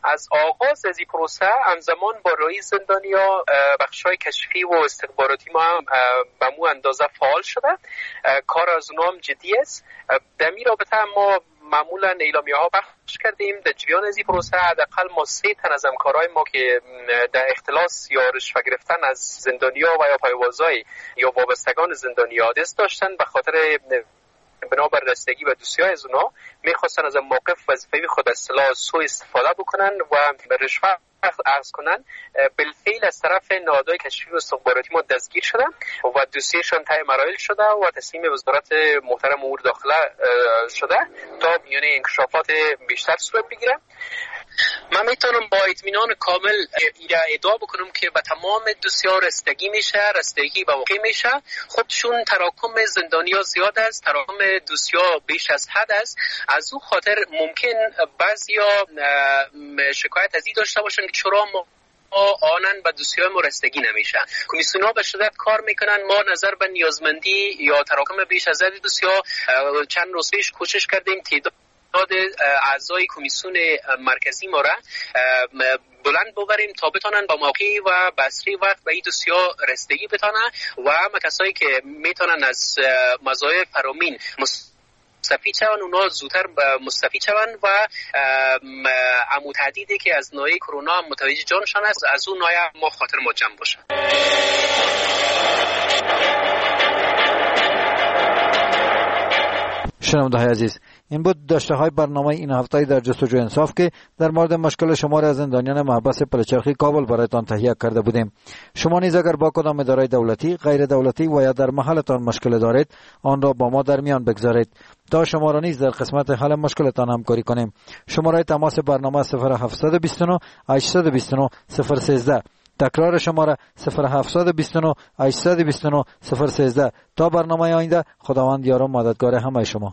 از آغاز از این پروسه همزمان با رای زندانیا بخش‌های کشفی و استخباراتی ما هم به مو اندازه فعال شده. کار از اونها هم جدی است. در این رابطه ما معمولا اعلامیه ها بخش کردیم. در جریان از این پروسه حداقل ما 3 تن از همکارای ما که در اختلاس یا رشوه گرفتن از زندانیا و یا پایوازای یا وابستگان زندانیا دست داشتن، به خاطر بنابر رسیدگی و دوسیای از اونا میخواستن از موقف وظیفه‌ای خود از سلاح سوء استفاده بکنن و رشوه اخذ کنن. بالفعل از طرف نهادهای کشفی و استخباراتی ما دستگیر شدن و دوسیهشان طی مراحل شده و تسلیم وزارت محترم امور داخله شده تا یعنی انکشافات بیشتر صورت بگیره. من میتونم با اطمینان کامل ادعا بکنم که به تمام دوسی‌ها رسیدگی میشه، رسیدگی به موقع میشه. خودشون تراکم زندانی‌ها زیاد است، تراکم دوسی‌ها بیش از حد است. از اون خاطر ممکن بعضیا شکایت از این داشته باشن که چرا ما آنن به دوسی‌های ما رسیدگی نمیشه. کمیسیون‌ها به شدت کار میکنن. ما نظر به نیازمندی یا تراکم بیش از حد دوسی‌ها چند روز پیش کوشش کردیم تعداد اعضای کمیسیون مرکزی ما را بلند ببریم تا بتونن با موقعی و بسری وقت به این دوسی‌ها رسیدگی بتونن و همه کسایی که میتونن از مزایای فرامین مستفید شون اونا زودتر مستفید شون و عمو تهدیدی که از ناحیه کرونا متوجه جانشان است از اون ناحیه ما خاطر ما جمع باشه. شنونده‌های عزیز، این بود داشته های برنامه این هفته در جستجوی انصاف که در مورد مشکل شمار از زندانیان محبس پلچرخی کابل برایتان تهیه کرده بودیم. شما نیز اگر با کدام اداره دولتی، غیر دولتی و یا در محلتان مشکل دارید، آن را با ما در میان بگذارید تا شما را نیز در قسمت حل مشکلتان همکاری کنیم. شماره تماس برنامه 0729 829 013. تکرار شماره 0729 829 013. تا برنامه آینده، خداوند یار و مددگار همه شما.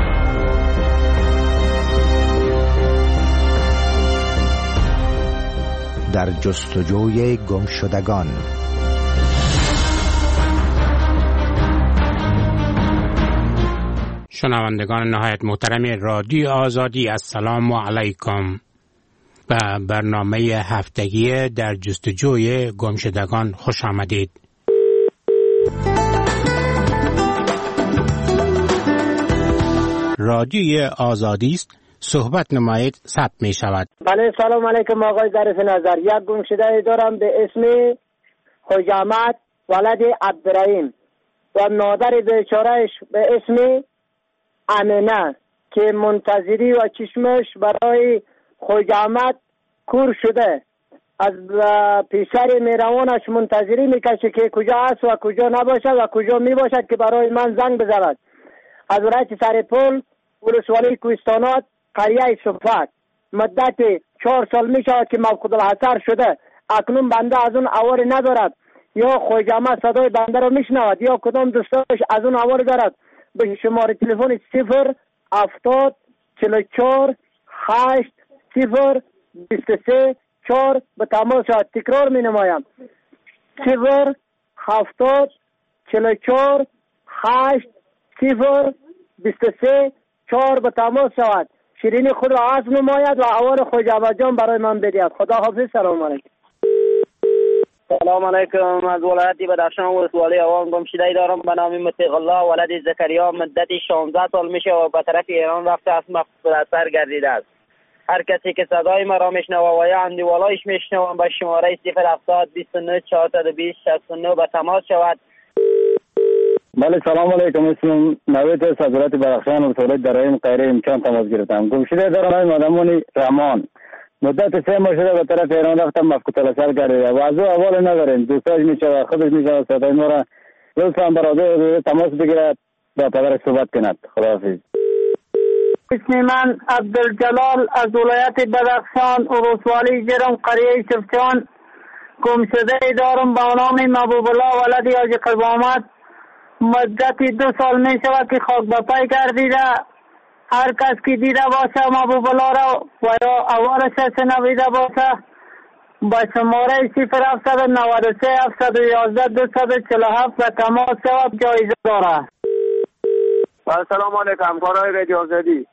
در جستجوی گمشدگان. شنوندگان نهایت محترم رادیو آزادی، السلام علیکم. به برنامه هفتگی در جستجوی گمشدگان خوش آمدید. رادیو آزادی است، صحبت نمایید، ثبت می شود. بله، سلام علیکم آقای ظریف نظر. یک گمشده دارم به اسم حجامت ولد عبدالرحیم و مادر بیچارهش به اسم امینه که منتظری و چشمش برای حجامت کور شده. از پسر میروانش منتظری میکشه که کجا است و کجا نباشد و کجا میباشد که برای من زنگ بزند. از ولایت سرپل، ولسوالی کوهستانات، قریه صفت. مدت 4 سال می شود که موقوف الحصر شده. اکنون بنده از اون اوار ندارد، یا حجامت صدای بنده را میشنود یا کدام دوستاش از اون اوار دارد. به شماره تلفن 070 44 8 0 23 4 به تماس شد. تکرار می نمایم 070 44 8 0 23 4 به تماس شود. شیرینی خود را عزم نماید و اوار حجامت جان برای من بدهد. خدا حافظ. سلام علیکم. سلام علیکم. از ولایت بدخشان ولسوالی آوان گمشده دارم به نام مطیق الله ولد زکریا. مدت 16 سال میشه و به طرف ایران رفته است، مفقود الحصر گردیده است. هر کسی که صدای مرا میشنوه و یا اندیوالایش میشنوه به شماره 070 29 420 69 به تماس شود. بله، سلام علیکم. اسمم نوید است، از ولایت بدخشان ولسوالی درایم قیره امکان تماس گرفتم. گمشده دارم مادمون رحمان. مدت 3 ماه شده به طرف ایران رفتم، مفقود الحصر گردیده و از او احوال نداریم. دوستاش میشه خودش میشه صدای ما را لطفا برای تماس بگیرد با پدرش صحبت کند. خداحافظ. اسم من عبدالجلال از ولایت بدخشان ولسوالی جرم قریه شفچان. گمشده دارم با نام محبوب الله ولد حاجی قوامت. مدت 2 سال می شود که خاک به پای گردیده. هر کس که دیده باشه محبوب الله را و یا اوارش شنویده باشه با شماره 0793 711 247 و تماس شود. جایزه داره. سلام علیکم همکارای رادیو آزادی.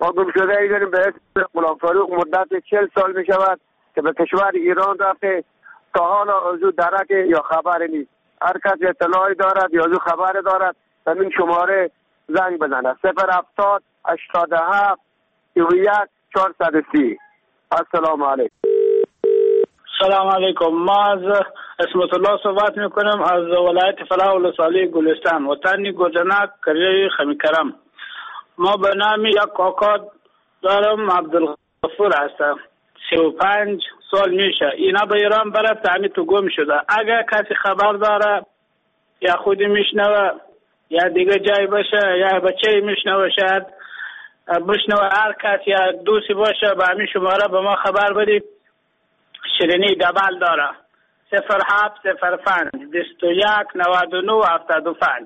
ما گمشده ای داریم به اسم غلام فاروق، مدت 40 سال می شود که به کشور ایران رفته، تا حالا از او درک یا خبری نیست. هر کس اطلاعی دارد یا از او خبر دارد به این شماره زنگ بزنه 070 87 21 430. السلام علیکم. سلام علیکم. ما از اسمت الله صحبت میکنم از ولایت فلاح ولسوالی گلستان، وطن گردنک قریه خمیکرم. ما به نام یک کاکا دارم، عبدالغفور هستم. 35 سال میشه. اینا به ایران برد تعمی تو گم شده. اگر کسی خبر داره یا خودی میشنوه یا دیگه جای باشه یا بچه میشنوه، شاید بشنوه، هر کس یا دوستی باشه به همین شماره به ما خبر بدید. شیرینی دبل داره 0705 21 99 75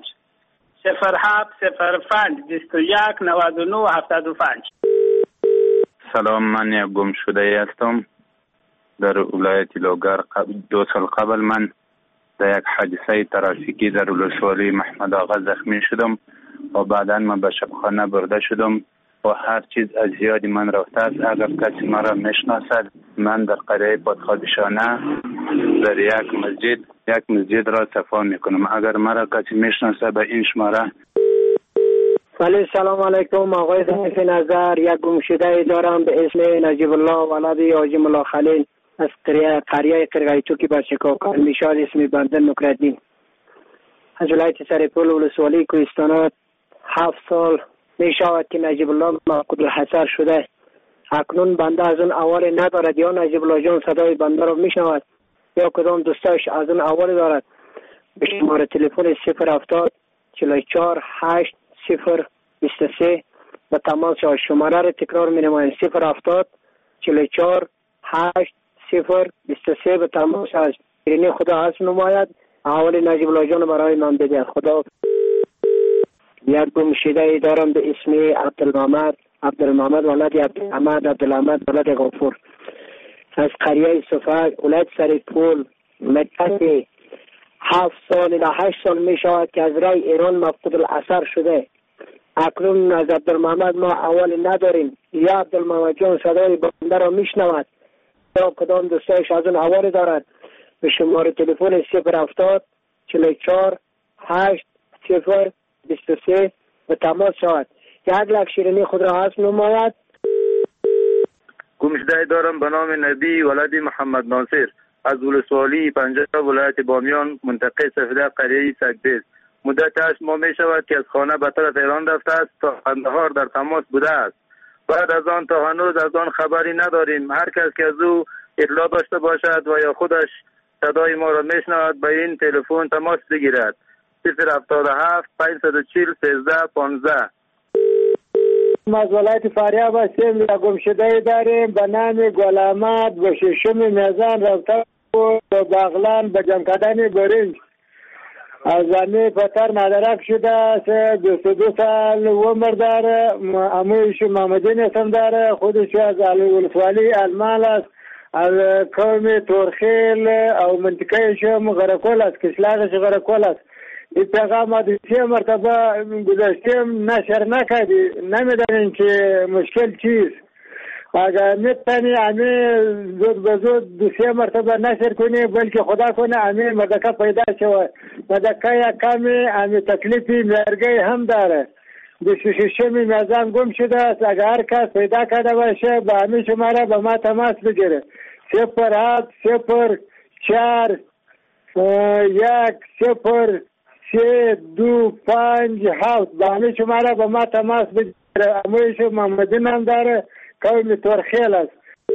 0705 21 99 75. سلام، من یک گم شده هستم در ولایت لوگر. 2 سال قبل من در یک حادثه ترافیکی در ولسوالی محمد آقا زخمی شدم و بعدا من به شبخانه برده شدم و هر چیز از یاد من رفته است. اگر کسی مرا میشناسد، من در قریه پادخادشانه در یک مسجد را صفا میکنم. اگر مرا کسی میشناسد به این شماره. بله، سلام علیکم. آقای ضعیف نظر، یک گمشده دارم به اسم نجیب الله ولد حاجی ملا خلیل از قریه قرقایتو که برشکاکان میشاد، اسم بنده نکردین، از ولایت سرپول ولسوالی کوهستانات. 7 سال می شود که نجیب الله مفقود الحصر شده. اکنون بنده از اون اول ندارد، یا نجیب الله جان صدای بنده را می شنود یا کدام دوستاش از اون اول دارد. به شماره تلفن 070 44 8 0 23 و تماس شماره را تکرار می نمایم 070 44 8 0 23 و تماس از شیرینی خدا هست نماید. اول نجیب الله جان برای من بده. خدا. یک گمشده دارم به اسم عبدالمحمد ولد عبدالحمد ولد غفور از قریه صفاق ولایت سرپول. مدت 7 سال الی 8 سال می شود که از رای ایران مفقود الاثر شده. اکنون از عبدالمحمد ما اول نداریم، یا عبدالمحمد جان صدای بنده را می شنود یا کدام دوستایش از اون اول دارد. به شماره تلفن 070 44 8 0 23 و تماس شود. یک لک شیرینی خود را حسب نماید. گمشده دارم به نام نبی ولد محمد ناصر از ولسوالی پنجاب ولایت بامیان منطقه سفیده قریه سگدیز. مدت 8 ماه می شود که از خانه به طرف ایران رفته است تا قندهار در تماس بوده است. بعد از آن تا هنوز از آن خبری نداریم. هر کس که از او اطلاع داشته باشد و یا خودش صدای ما را میشنود به این تلفن تماس بگیرد 077 540 13 15. ما از ولایت فاریاب هستیم. یک گمشده داریم به نام گل احمد به 6 میزان رفته و بغلان به جمع کردن برنج از زمین پتر مدرک شده است. 22 سال عمر داره. امویش محمدین اسم داره. خودش از ولسوالی المال است، از قوم تورخیل او منطقه شم غرکول است، کشلاغش غرکول است. این پیغام ما 3 مرتبه گذاشتیم نشر نکردی، نمیدانیم که مشکل چیست. اگر میتونی همین زود به زود 2-3 مرتبه نشر کنی، بلکه خدا کنه همین مدکه پیدا شود. مدکه یک کمی همین تکلیفی مرگه هم داره. 26 میزان گم شده است. اگر هر کس پیدا کرده باشه به همین شماره به ما تماس بگیره 07 04 1 0 3 2 5 7. به همین شماره به ما تماس بگیره. امویش محمدین هم داره، قوم تورخیل است.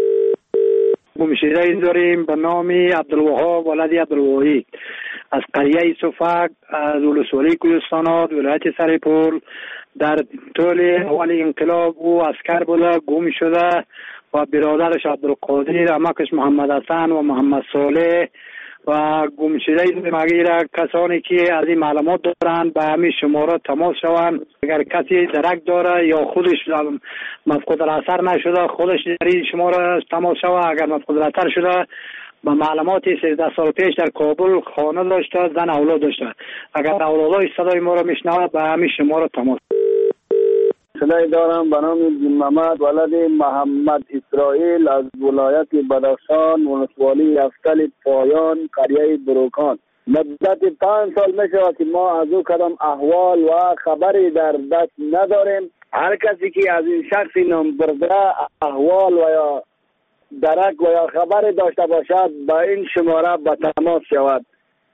گمشده داریم به نام عبدالوهاب ولد عبدالوهی از قریه صفاق از ولسوالی کوهستانات ولایت سرپول. در طول اول انقلاب او عسکر بوده، گم شده و برادرش عبدالقادر، عمکش محمد حسن و محمد صالح و گمشده مگیر کسانی که از این معلومات دارند به همین شماره تماس شوند. اگر کسی درک داره یا خودش مفقود الاثر نشده خودش در این شماره تماس شود. اگر مفقود الاثر شده با معلومات 13 سال پیش در کابل خانه داشته، زن اولاد داشته، اگر اولادش صدای ما را میشنوه به همین شماره تماس. صدای دارم به نام محمد ولد محمد اسرائیل از ولایت بدخشان ولسوالی افتل پایان قریه بروکان. مدت 5 سال میشه که ما از او کدام احوال و خبری در دست نداریم. هر کسی که از این شخص نام برده احوال و یا درک و یا خبری داشته باشد با این شماره به تماس شود.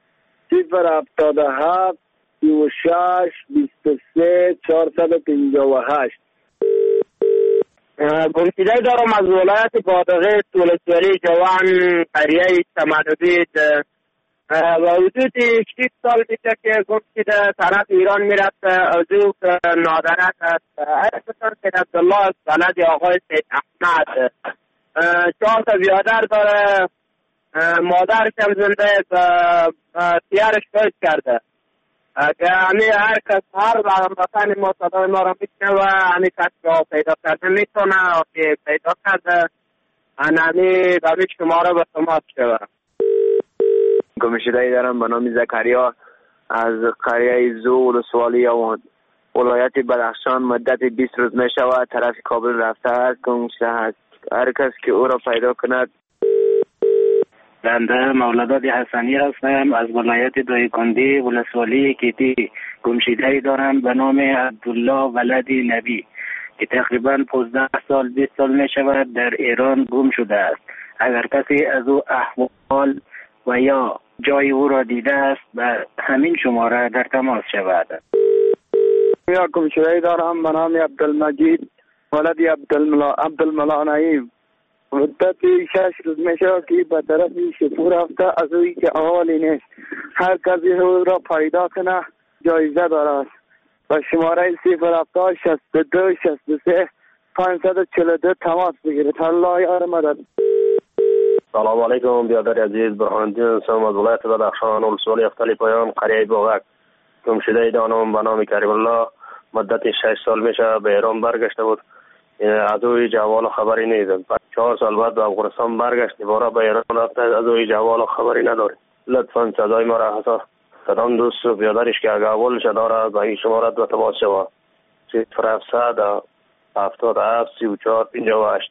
077 36 23 458. گمشده دارم از ولایت بادغیس ولسوالی جوان قریه سمدودید. و حدود 6 سال میشه که گمشده طرف ایران میرفته. از او نادرک است. اسمشان سید عبدالله است، ولد آقای سید احمد. 4 تا بیادر داره. مادرش هم زنده پیرش فوت کرده. که هر کس هر وطن ما صدای ما را میکنه و همی کس که پیدا کرده میتونه که پیدا کرده همی به شماره به تماس شده. گمشده‌ای دارم به نام زکریا از قریه زو ولسوالی ولایت بدخشان. مدت 20 روز می شود طرف کابل رفته است. گمشده است. هر کس که او را پیدا کند. بنده مولداد حسنی هستم از ولایت دایکندی ولسوالی کیتی. گمشده‌ای دارم به نام عبدالله ولد نبی که تقریبا 15 سال 20 سال می شود در ایران گم شده است. اگر کسی از او احوال و یا جای او را دیده است به همین شماره در تماس شود. یا گمشده‌ای دارم به نام عبدالمجید ولد عبدالملا نعیم. مدت 6 روز میشه که به طرف شفور رفته از اوی که احوالی نیست. هر کسی او را پیدا کنه جایزه دارد. و شماره 070 62 63 542 تماس بگیرید. الله یار مدد. سلام علیکم بیادر عزیز، برهاندین هستم از ولایت بدخشان ولسوالی افتل پایان قریه باغک. گمشده‌ای دارم به نام کریم الله. مدت 6 سال میشه به ایران برگشته بود. از اوی جوال خبری نیست. 4 سال بعد به افغانستان برگشت. دوباره به ایران رفته. از اوی جوال خبری نداره. لطفاً صدای ما را حساس کدام دوست و بیادرش که اگه اولش داره به این شماره به تماس شود. 0700 77 34 58.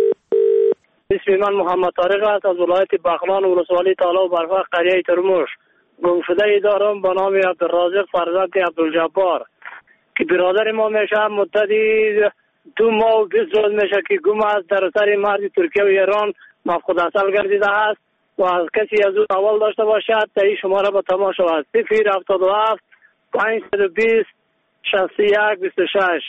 اسم من محمد طارق است از ولایت بغلان ولسوالی تالا و برفق قریه ترموش. گمشده‌ای دارم به نام عبدالرازق فرزند عبدالجبار که برادر ما میشه. مدتی 2 ماه و 20 روز میشه که گم است. در سر مرز ترکیه و ایران مفقود اصل گردیده است و از کسی از او اول داشته باشد تا این شماره به تماس شود. 077 520 61 26.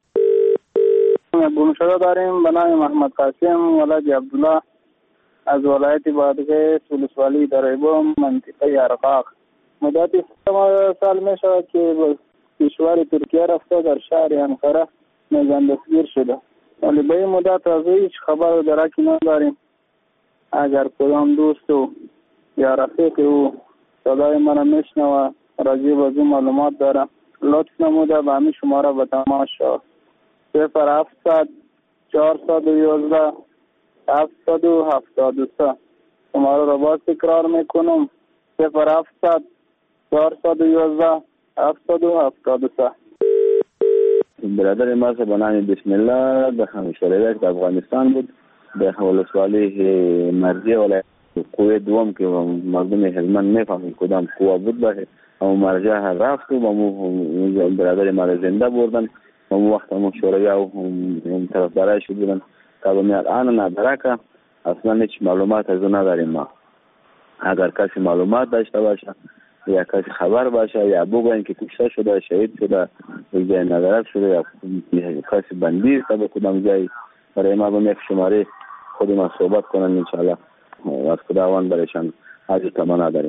گمشده داریم به نام محمد قاسم ولد عبدالله از ولایت بادغیس ولسوالی دریبو منطقه ارقاق. مدت 3 سال می شود که به کشور ترکیه رفته. در شهر انقره دستگیر شده ولی به این مدت از هیچ خبر و درکی نداریم. اگر کدام دوست و یا رفیق او صدای مرا میشنوه راجع به او معلومات داره لطف نموده به همین شماره به تماس شود. 0700 411 773. شماره را باز تکرار میکنم. 0700 411 773. برادر ما به نام بسم الله به همشهریت افغانستان بود. به ولسوالی مرزی ولایت قوه دوم که مردم هلمند میفهمید کدام قوه بود باشه. اما مرزی رفت و برادر ما زنده بردن. اون وقت همون شورای و طرفدارایش بودن که الان ندارک اصلا هیچ معلومات از اون نداریم ما. اگر کسی معلومات داشته باشه یا کسی خبر باشه یا بگوین که کشته شده شهید شده جای ندارک شده یا کسی بندی است به کدام جای برای ما به یک شماره خود ما صحبت کنن انشاءالله از خداوند برایشان حاجت تمنا داریم.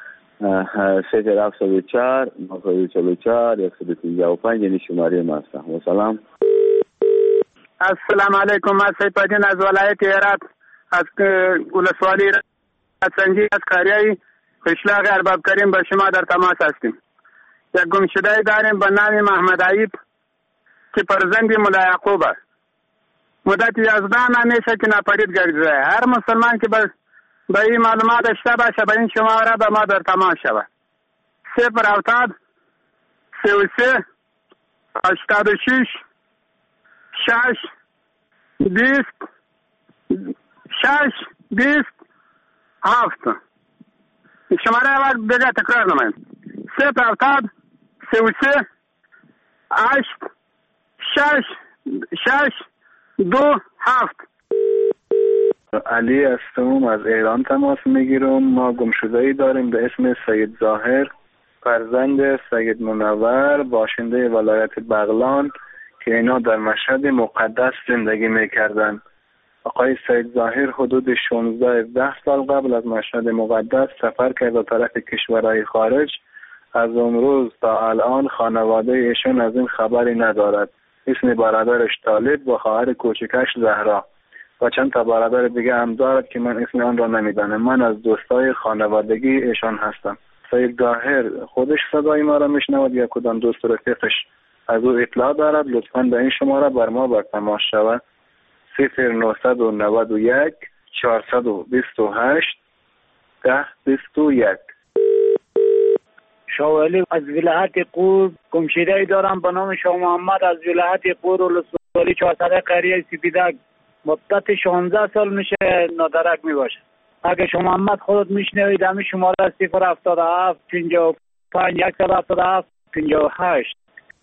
074 944 135 یعنی شماره ما است. و سلام. السلام علیکم. من سیدالدین از ولایت هرات از ولسوالی سنجی از قریه قشلاق ارباب کریم با شما در تماس هستیم. یک گمشده داریم به نام محمد عیب که فرزند مولا یعقوب است. مدت 11 ماه میشه که ناپدید گردیده. هر مسلمان که به این معلومات داشته باشه به این شماره به ما در تماس شود. 070 33 86 6 20 6 20 7. شماره اول بده تکرار نمایم. 0 33 8 6 2 7. علی هستم، از ایران تماس میگیرم. ما گمشده‌ای داریم به اسم سید ظاهر، فرزند سید منور، باشنده ولایت بغلان که اینا در مشهد مقدس زندگی میکردن. آقای سید ظاهر حدود 16 سال قبل از مشهد مقدس سفر کرد به طرف کشورهای خارج. از اون روز تا الان خانواده ایشون از این خبری ندارد. اسم برادرش طالب و خواهر کوچکش زهرا و چند تا برادر دیگه هم دارد که من اسم آن را نمیدانم. من از دوستای خانوادگی ایشان هستم. سید ظاهر خودش صدای ما را میشنود یا کدام دوست رفیقش از او اطلاع دارد؟ لطفاً به این شماره بر ما بر تماس شود. 0991 428 1021. شاولی از ولایت قور گمشده‌ای دارم به نام شاه محمد از ولایت قور ولسوالی 400 قریه سپیدک. مدت 16 سال میشه نادرک میباشه. اگه شاه محمد خودت میشنوید همین شماره 077 55 177 58.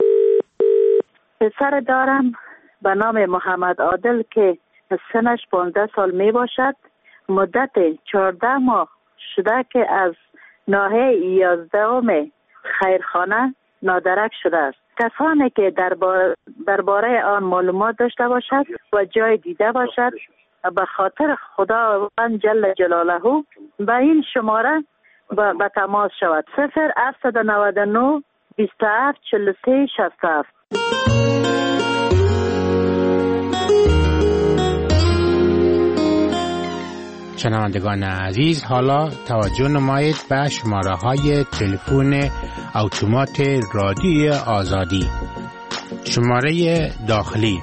پسر دارم به نام محمد عادل که سنش 15 سال می باشد. مدت 14 ماه شده که از ناحیه 11 خیرخانه نادرک شده است. کسانی که درباره آن معلومات داشته باشد و جای دیده باشد به خاطر خداوند جل جلاله به این شماره به تماس شود. 0799 27 43 67. شنوندگان عزیز، حالا توجه نمایید به شماره های تلفن اتومات رادیوی آزادی. شماره داخلی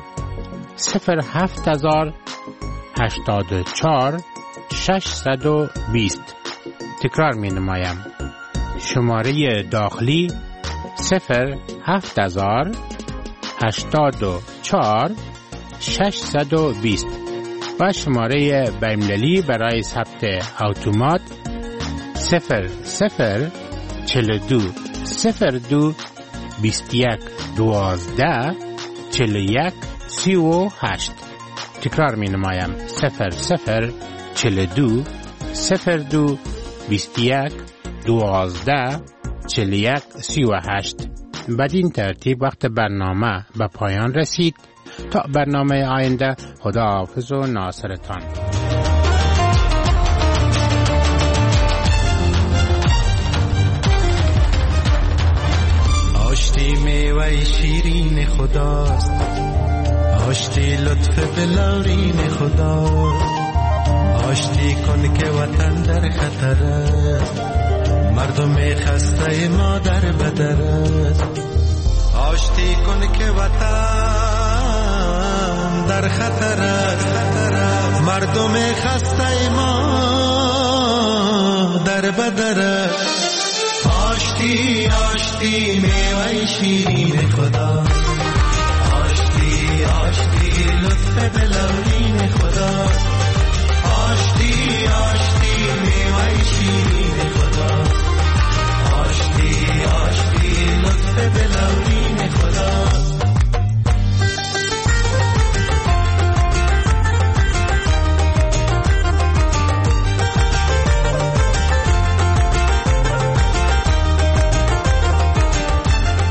07084 620. تکرار می نمایم. شماره داخلی 07084 620 و شماره بین‌المللی برای ثبت اتومات 0042 02 21 12 41 38. تکرار می نمایم. 0042 02 21 12 41 38. بدین ترتیب وقت برنامه به پایان رسید. تا برنامه آینده، خدا حافظ و ناصرتان. آشتی میوه شیرین خداست، آشتی لطف بلورین خداست. آشتی کن که وطن در خطر است، مردم خسته ما در بدر است. آشتی کن که وطن در خطر است، مردم خسته ما در بدر است. آشتی آشتی میوه شیرین خدا، آشتی آشتی لطف بلورین خدا. آشتی آشتی میوه شیرین خدا، آشتی آشتی لطف بلورین خدا.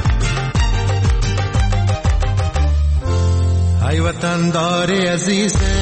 ای وطن دار عزیز